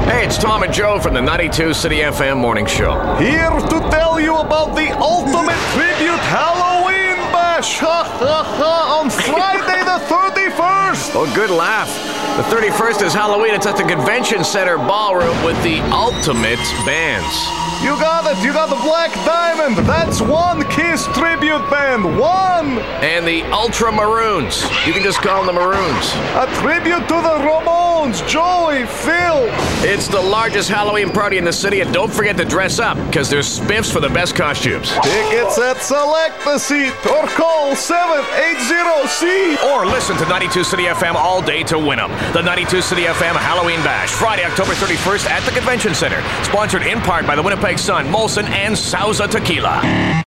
Hey, it's Tom and Joe from the 92 City FM Morning Show. Here to tell you about the ultimate tribute Halloween bash on Friday the 31st. Oh, good laugh. The 31st is Halloween. It's at the Convention Center Ballroom with the ultimate bands. You got it. You got the Black Diamond. That's one Kiss tribute band. One. And the Ultra Maroons. You can just call them the Maroons. A tribute to the Ramones. Joey, Phil. It's the largest Halloween party in the city, and don't forget to dress up, because there's spiffs for the best costumes. Tickets at Select a Seat or call 780-SEAT. Or listen to 92 City FM all day to win them. The 92 City FM Halloween Bash, Friday, October 31st at the Convention Center. Sponsored in part by the Winnipeg Sun, Molson, and Sauza Tequila.